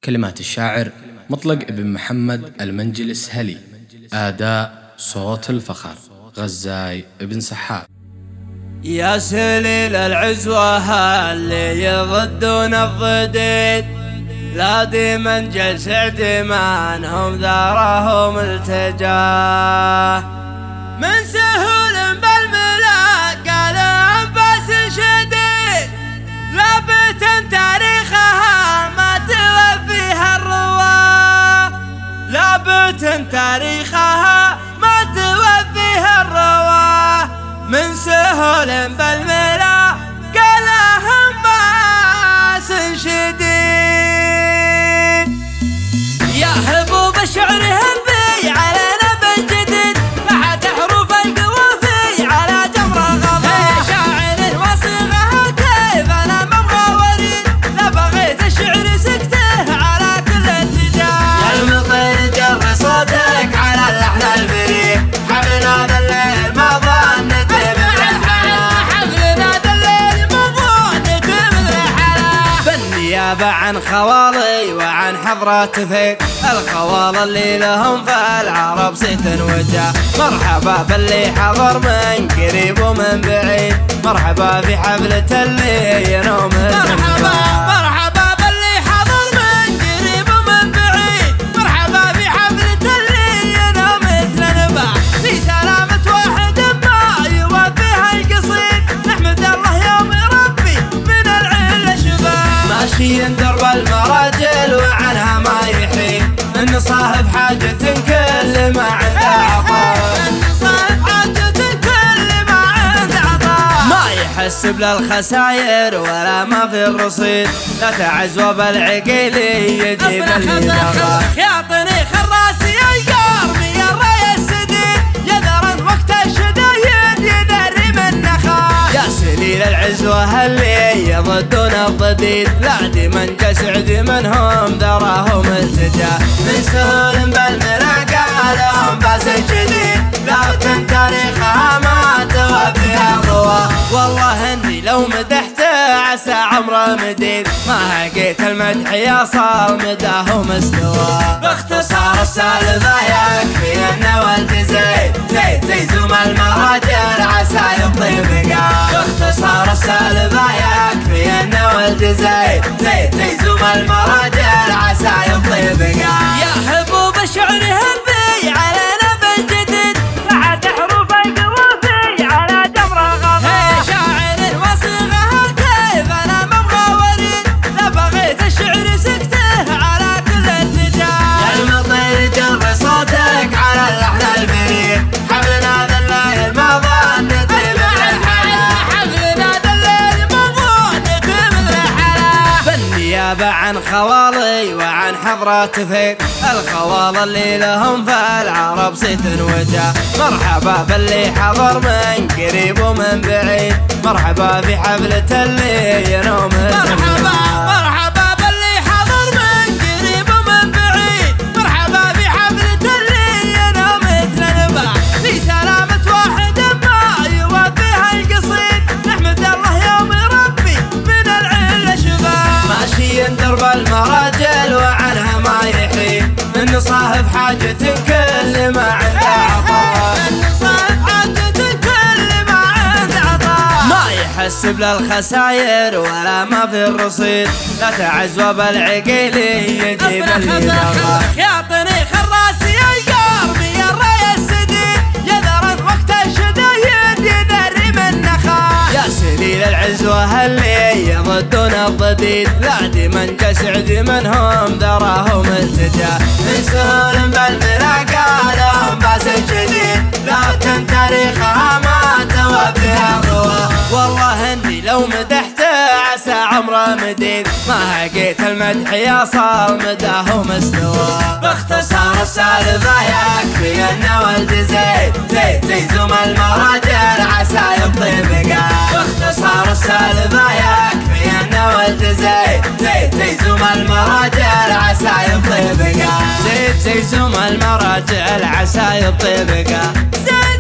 كلمات الشاعر مطلق ابن محمد المنجلس هلي. أداء صوت الفخر غزاي ابن سحاب. يا سليل العزوة اللي يضدون الضديد، لا ديما جلسع ديمانهم ذارهم التجاه، من سهول بالملا قال أنباس شديد، لابت تاريخها ما توفيها الرواه، لابت تاريخها ما توفيها الرواه، من سهول بالملا قال أنباس شديد. يا حبوب الشعر هبي علينا بالجديد، بعد حروف القوافي على جمر غضب، شاعر وصيغها كيف انا مبغى وريد، لا بغيت الشعر سكته على كل اتجاه. يا المطير جر صوتك على اللحن البريد، حبلنا ذا الليل ما ظنت مثل الحلا، حبلنا ذا الليل ما ظنت مثل الحلا. بالنيابة عن خوالي وعن حضرة فيك، الخوال اللي لهم في العرب صيت وجاه، مرحبا باللي حضر من قريب ومن بعيد، مرحبا في حفلة اللي ينوم مرحبا باللي حضر من قريب ومن بعيد، مرحبا في حفلة اللي ينوم مثل نباح، في سلامة واحد ما يوفيها القصيد، نحمد الله يوم ربي من العلة شباب، ماشيين درب المراجل وعنها ما يحيد، إن صاحب حاجة كل ما عنده عطاء، صاحب حاجة كل ما عنده عطاء، ما يحسب للخساير ولا ما في الرصيد، لا تعزوى بالعقيلي يجيب الإدارة، يعطني خراسي القرمي الراي السديد، يذرن وقت الشدايد يدري من نخاء، يا سليل العزوة اللي يضدون الضديد، لا ديمن جسع ديمنهم ذراهم التجاه، من سهول بالملا قالهم باس شديد، لكن تاريخها ما توفيها الرواه، والله اني لو مدحته عسى عمره مديد، ما هقيت المدح يصل مداه مستوى، باختصار السالفة يكفي ان ولد زيد زوم المراجل عسى يبطي بقاه، باختصار السالفة يكفي ان ولد زيد زوم المراجل عسى يبطي بقاه. يا حبوب الشعر هبي علينا بالجديد، بعد حروف القوافي على جمر غضب، شاعر وصيغها كيف انا مبغى وريد، لا بغيت الشعر سكته على كل اتجاه. يا المطير جر صوتك على اللحن البريد، حبلنا ذا الليل ما ظنت مثل الحلا، حبلنا ذا الليل ما ظنت مثل الحلا. بالنيابة عن خوالي وعن حضرة فيك، الخوال اللي لهم في العرب صيت وجاه، مرحبا باللي حضر من قريب ومن بعيد، مرحبا في حفلة اللي ينوم مرحبا باللي حضر من قريب ومن بعيد، مرحبا في حفلة اللي ينوم مثل نباح، في سلامة واحد ما يوفيها القصيد، نحمد الله يوم ربي من العلة شباب، ماشيين درب المراجل وعنها ما يحيد، من صاحب حاجة كل ما عنده عطاء، صاحب حاجة كل ما عنده عطاء، ما يحسب للخساير ولا ما في الرصيد، لا تعزوى بالعقيلي يجيب الإدارة، يعطني خراسي القرمي الراي السديد، يذرن وقت الشدايد يدري من نخاء، يا سليل العزوة اللي يضدون الضديد، لا ديمن جسع ديمنهم ذراهم التجاه، من سهول بالملا قالهم باس شديد، لكن تاريخها ما توفيها الرواه، والله اني لو مدحته عسى عمره مديد، ما هقيت المدح يصل مداه مستوى، باختصار السالفة يكفي ان ولد زيد زوم المراجل عسى يبطي بقاه، باختصار السالفة يكفي ان ولد زيد زوم المراجل عسى يبطي بقاه، زيد زوم المراجل عسى يبطي بقاه.